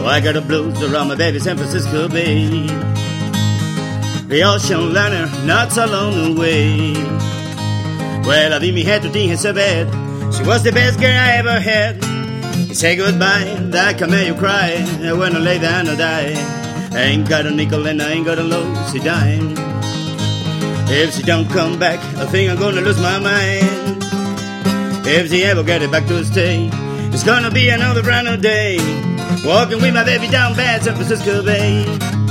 Oh, I got the blues around my baby San Francisco Bay. The ocean liner not so long away. Well, la vie mi had to think her so bad. She was the best girl I ever had. You say goodbye, that can make you cry. When I lay down to die, I ain't got a nickel and I ain't got a lousy dime. If she don't come back, I think I'm gonna lose my mind. If she ever get it back to stay, it's gonna be another brand new day. Walking with my baby down bad San Francisco Bay.